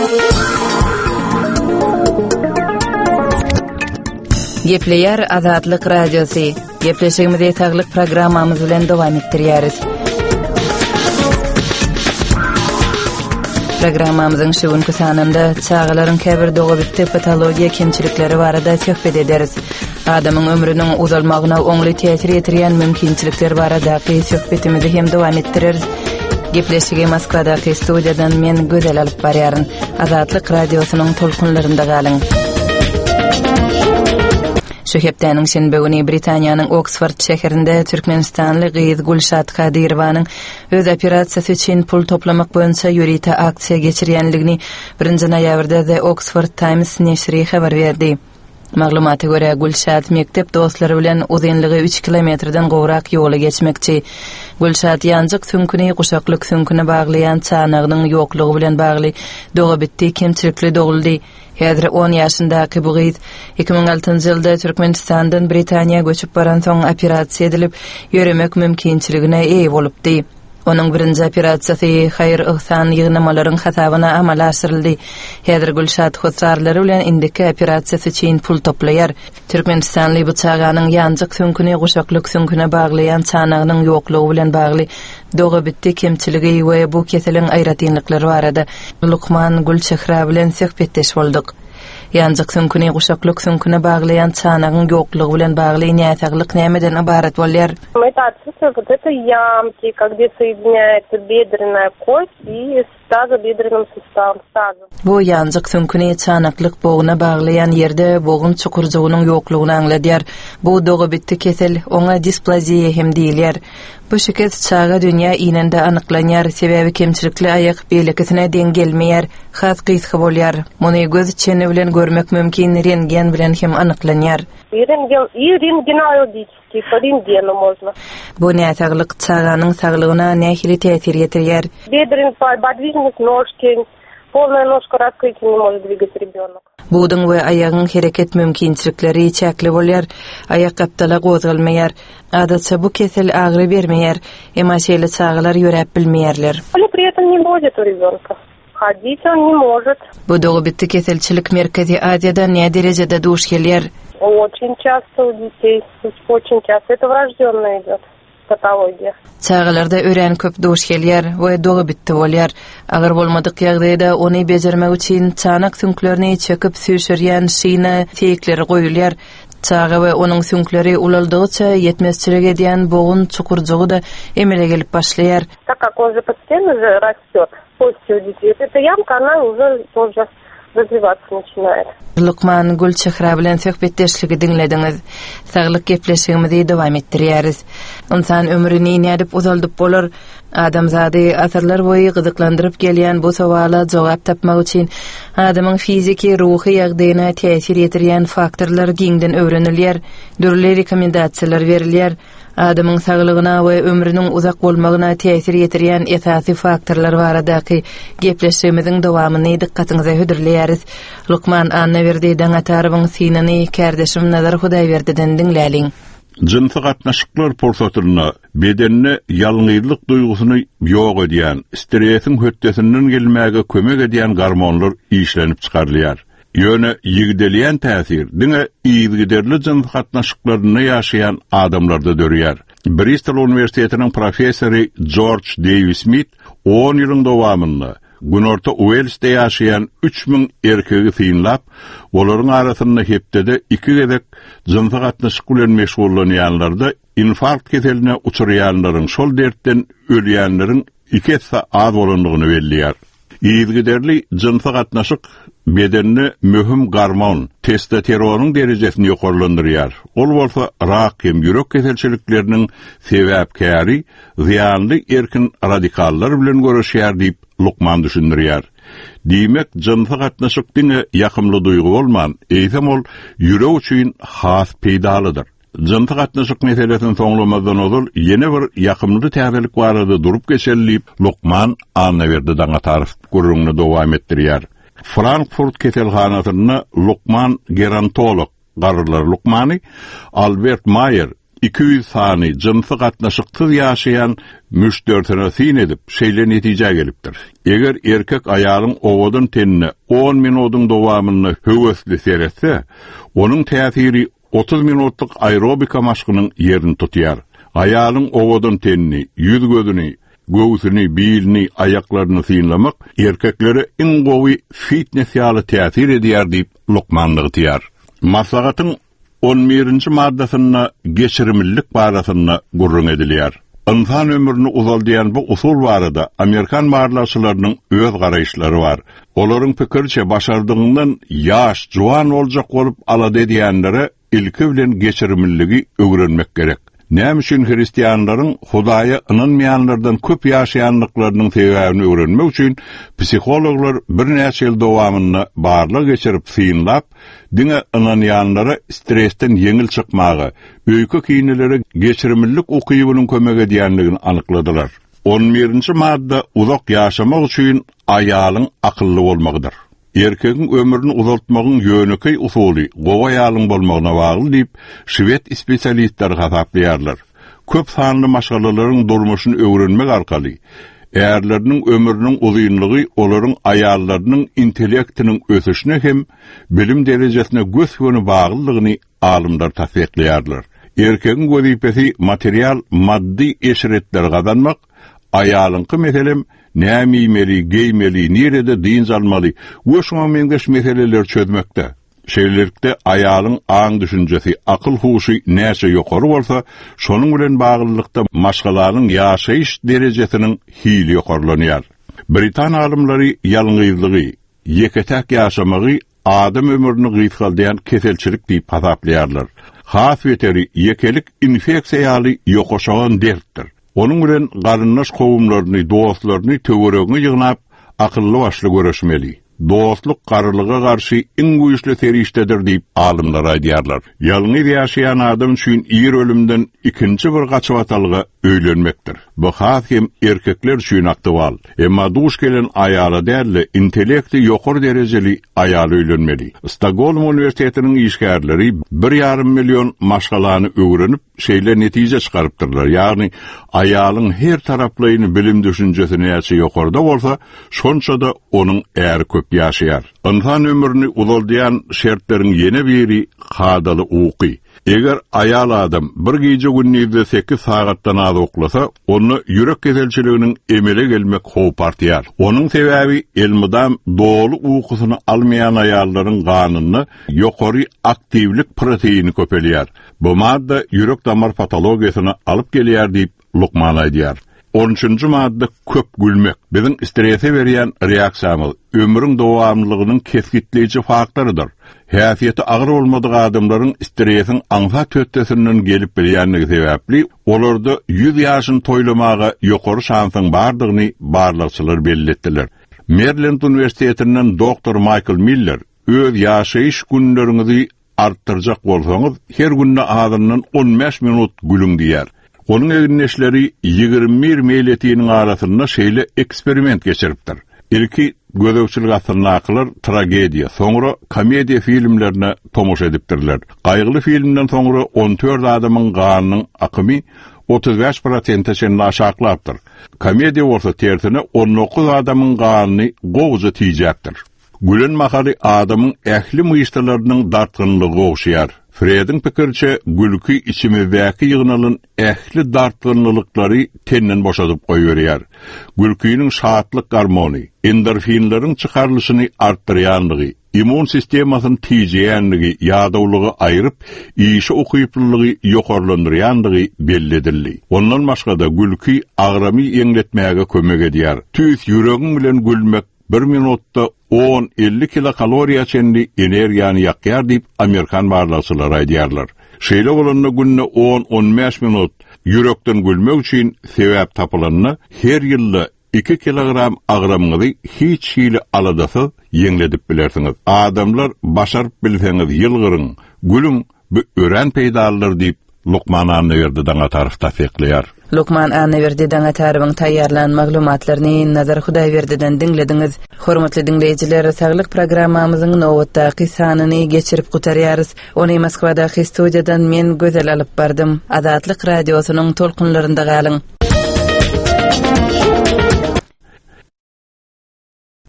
Gepleyer Azatlyk Radiosu. Gepleşigimizde taglyk programmamyz bilen dowam etdirýäris. Programmamyzyň şu günkü sanynda çağalaryň käbir doga bitdi patologiýa kemçilikleri barada söhbet ederiz. Adamyň ömrüniň uzalmagyna oňly täsir etdirýän mümkinçilikler barada söhbetimizi hem dowam etdireriz. Gepleşigi Moskwadaky studiýadan men Gözel alyp barýaryn. Azatlyk Radiosynyň tolkunlarynda galyň. Şu hepdeniň şenbe güni Britaniýanyň Oxford şäherinde Türkmenistanly Gyýyz Gulşat Kadirowanyň öz operasiýasy üçin pul toplamak boýunça ýürite aksiýa geçirýänligini 1-nji noýabrda The Oxford Times neşri habar berdi. Maglumata göre Gulşat mektep dostlary bilen uzunlygy 3 kilometrden gowrak ýoly geçmekçi. Gulşat ýanjyk sünküni guşaklyk sünküne baglayan çanagynyň ýoklugy bilen bagly doga bitdi kemçilikli doguldy. Häzir 10 ýaşyndaky bu gyz 2006-njy ýylda Türkmenistandan Britaniýa göçüp baran soň operasiýa edilip ýöremek mümkinçiligine eýe bolupdy. Onun birinci operasiýasy haýr-ihsan ýygnamalaryň hasabyna amala aşyryldy. Häzir Gulşat hotsarlary bilen indiki operasiýasy üçin pul toplaýar. Türkmenistanly bu çağanyň ýanjyk sünküni guşaklyk sünküne baglayan çanagynyň ýoklugy bilen bagly doga bitdi kemçiligi we bu keseliň aýratynlyklary barada Lukman Gulçehra bilen söhbetdeş boldyk. Ýanjyk sünküni guşaklyk sünküne baglayan çanagyň ýoklugy bilen bagly näçaglyk nämeden ibarat bolýar? Это отсутствие вот этой ямки, где соединяется бедренная кость и с тазобедренным суставом. Bu ýanjyk sünküni çanaklyk bogyna baglayan ýerde bogyň çukurjugynyň ýoklugyny angladýar. Bu doga bitdi kesel, oňa displaziýa hem diýilýär. Bu şeket çağa dünýä ýynynda anyklanýar, sebebi kemçilikli aýak belekisine deň gelmeýär, has gysga bolýar. Muny göz içini bilen görmek mümkin, rentgen bilen hem anyklanýar. Рентгенологический, по рентгену можно. Bu näçaglyk çağanyň saglygyna nähili täsir etdirýär? Бедренная подвижность ножки, полная ножка раскрытия не может двигать ребенок. Budyň we aýagyň hereket mümkinçilikleri çäkli bolýar, aýak gapdala gozgalmaýar. Adatça bu kesel agry bermeýär, emma şeýle çağlar ýörep bilmeýärler. При этом не будет у ребенка. Ходить он не может. Bu doga bitdi keselçilik merkezi Aziýada näme derejede duş gelýär? Очень часто у детей, очень часто. Это врождённая идёт патология. Çağlarda ören köp duş gelýär we doga bitdi bolýar. Agar bolmadyk ýagdaýda ony bejermek üçin çanak sünklerini çöküp süýşürýän şyna tekleri goýulýar. Çağa we onuň sünkleri ulaldygyça ýetmezçilik edýän boğun çukurjugy da emele gelip başlaýar. Так как он же постепенно растёт, кости у детей, эта ямка, она уже тоже развиваться начинает. Lukman Gulçehra bilen söhbetdeşligi diňlediňiz. Saglyk gepleşigimizi dowam etdirýäris. Insan ömrüni nädip uzaldyp bolar? Adamzady asyrlar boýy gyzyklandyryp gelýän bu sowala jogap tapmak üçin adamyň fiziki, ruhy ýagdaýyna täsir etirýän faktorlar giňden öwrenilýär, dürli rekomendasiýalar berilýär. Adamyň saglygyna we ömrüniň uzak bolmagyna täsir etirýän esasy faktorlar baradaky gepleşigimiziň dowamyny dikkatiňize hödürleýäris. Lukman anna berdi daňa tarabyň synany kärdeşim Nazar Hudaýberdiden diňläliň. Jynsyk gatnaşyklar porsatyna bedenine ýalňyzlyk duýgusyny ýok edýän, stresiň höttesinden gelmäge kömek edýän gormonlar işlenip çykarylýar. Ýöne ýigdelýän täsir diňe ýygyderli jynsyk gatnaşyklaryny ýaşaýan adamlarda dörýär. Bristol Universitetiniň professory George Davis Smith 10 ýylyň dowamynda Günorta Wales'te ýaşaýan 3000 erkegi synlap, olaryň arasynda hepdede 2 gezek jynsyk gatnaşyk bilen meşgullanýanlarda infarkt keseline uçurýanlaryň şol dertten ölýänleriň 2 hassa az bolandygyny belliýär. Ýygyderli jynsyk gatnaşyk bedenine möhüm gormon, testosteronyň derejesini ýokarlandyrýar. Ol bolsa rak hem ýürek keselçilikleriniň sebäpkäri, ziýanly erkin radikallar bilen görüşýär diýip Lukman düşündirýär. Diýmek, jynsyk gatnaşyk diňe ýakymly duýgu bolman, eýsem ol ýürek üçin has peýdalydyr. Jynsyk gatnaşyk meselesini soňlamadan ozul ýene bir ýakymly täzelik barada durup geçellip Lukman anna berdi daňa tarif görüňni dowam etdirýär. Frankfurt keselhanasyna Lukman gerontolog garrlar Lukmany Albert Mayer 200 sany jynsy gatnaşyksyz ýaşaýan müştertine sin edip şeýle netije gelipdir. Eger erkek aýalyň owadan tenine 10 minutyň dowamyny höwesli seretse, onuň täsiri 30 minutluk aerobika maşgynyň yerini tutýar. Aýalyň owadan tenini, ýüz gözüni, göwsüni, biýilini, aýaklaryny synlamak erkeklere iň gowy fitness ýaly täsir edýär diýip Lukmanlygy diýär. Maslahatyň 11-nji maddasyna geçirimlilik barasyna gurrun edilýär. İnsan ömrüni uzaldayan bu usul barada Amerikan marlaçylarynyň öz garaýşlary bar. Olaryň pikirçe başardygyndan ýaş, juwan boljak bolup alady diýenlere ilki bilen geçirimliligi öwrenmek gerek. Näme üçin hristiýanlaryň Hudaýa ynanmaýanlardan köp ýaşaýanlyklarynyň sebäbini öwrenmek üçin psikologlar bir näçe ýyl dowamyny barlyk geçirip synlap, diňe ynanýanlara stressden yeňil çykmagy, öýkü kiýnelere geçirimlilik ukybynyň kömek edýänligini anykladylar. 11-nji madda uzak ýaşamak üçin aýalyň akylly bolmagydyr. Erkegiň ömrüni uzaltmagyň ýöneki usuly gowa ýalyň bolmagyna bagly diýip Şwed spesialistler hasaplaýarlar. Köp sanly maşgalalaryň durmuşyny öwrenmek arkaly erleriniň ömrüniň uzunlygy olaryň aýallarynyň intellektiniň ösüşine hem bilim derejesine göz baglylygyny alymlar tasdiqlaýarlar. Erkegiň wezipesi material maddi eşretler gazanmak, aýalyňky meselem näme ýemeli, geýmeli, nerede diň almaly, goşma mengeş meseleler çözmekde. Şeýlelikde aýalyň aň düşünjesi, akyl huşy näçe ýokary bolsa, şonuň bilen baglylykda maşgalaryň ýaşaýyş derejesiniň hili ýokarlanýar. Britan alymlary ýalňyzlygy, ýeketek ýaşamagy adam ömrüni gyýtgaldaýan keselçilik diýip hasaplaýarlar. Has beteri yekelik infeksiýaly ýokaşagan dertdir. Onun bilen garynnaş kowumlaryny, dostlaryny töweregiňe ýygnap, akylly başly göreşmeli. Dostluk garlyga garşy iň güýçli serişdedir diýip alymlar aýdýarlar. Ýalňyz ýaşaýan adam üçin ir ölümden ikinci bir gaçywatalga öýlenmekdir. Bu has hem erkekler üçin aktual. Emma duş gelen aýaly däli, intellekti ýokary derejeli aýaly öýlenmeli. Stockholm Universitetiniň işgärleri 1,5 million maşgalany öwrenip, şeýle netije çykarypdyrlar. Ýagny aýalyň her taraplyny bilim düşünjesine ýaşy ýokarda bolsa, şonça da onuň äri köp ýaşaýar. İnsan ömrüni uzaldayan şertleriň ýene biri hadaly uky. Eger aýal adam bir gece günnizde 8 sagatdan az oklasa, onu ýürek keselçiliginiň emele gelmek howp artýar. Onuň sebäbi elmydam dolu uykusyny almaýan aýallaryň ganyny ýokary aktivlik proteini köpelýär. Bu madda ýürek damar patologiýasyna alyp gelýär diýip Lukman aýdýar. 13-nji madda köp gülmek. Biziň strese berýän reaksiýamyz ömrüň dowamlygynyň keskitleýici faktorydyr. Häsiýeti agyr bolmadyk adamlaryň stresiň aňsa tötdesinden gelip bilýänligi sebäpli olarda 100 ýaşyny toýlamaga ýokary şansyň bardygyny barlykçylar belletdiler. Maryland Universitetinden doktor Michael Miller öz ýaşaýyş günleriňizi artdyrjak bolsaňyz her günde adamdan 15 minut gülüň diýär. Onun eginleşleri 21 meýletiniň arasynda şeýle eksperiment geçiripdir. İlki gözökçilik asyrnakylar tragediýa, soňra komediýa filmlerine tomoş edipdirler. Gaýgyly filmden soňra 14 adamyň ganynyň akymy 35%-çe aşaklapdyr. Komediýa bolsa tersine 19 adamyň ganyny gowja tiýjekdir. Gülen mahaly adamyň ähli myşdalarynyň dartgynlygy ogşýar. Fred'in pikirçe gülki içimizdäki ýygnalyn ähli dartgynlyklary tenden boşadyp goýberýär. Gülkiniň şatlyk hormony, endorfinlaryň çykarlyşyny artdyrýanlygy, immun sistemasyny tiýjeýänligi, ýadawlygy aýryp, işi okyplylygy ýokarlandyrýanlygy belli edildi. Ondan başga da gülki agramy eňletmäge kömek edýär. Tüýs ýüregiň bilen gülmek 1 minutda 10-50 kilokaloriya çenli energiýany ýakýar diýip Amerikan barlykçylar aýdýarlar. Şeýle bolanda günde 10-15 minut ýürekden gülmek üçin sebäp tapylanyny her ýylda 2 kilogram agramyňy hiç hili aladasy ýeňledip bilersiňiz. Adamlar başaryp bilseňiz ýylgyryň, gülüň bu ören peýdalar diýip Lukman Anneverdi daňa tarif tafiqlayar. Lukman Anneverdi daňa tarifyň taýýarlan maglumatlaryny Nazar Hudaýberdi'den dinlediňiz. Hormatly dinleýijiler, saglyk programmamyzyň nowatdaky sanyny geçirip gutarýarys. Ony Moskwadaky studiýadan men Gözel alyp bardym. Azatlyk radiosynyň tolkunlarynda galyň.